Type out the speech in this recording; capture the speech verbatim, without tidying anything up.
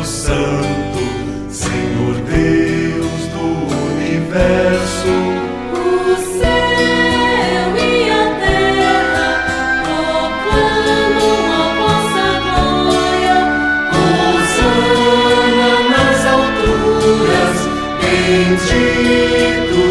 Santo, Senhor Deus do universo. O céu e a terra proclamam a vossa glória. Hosana nas alturas, bendito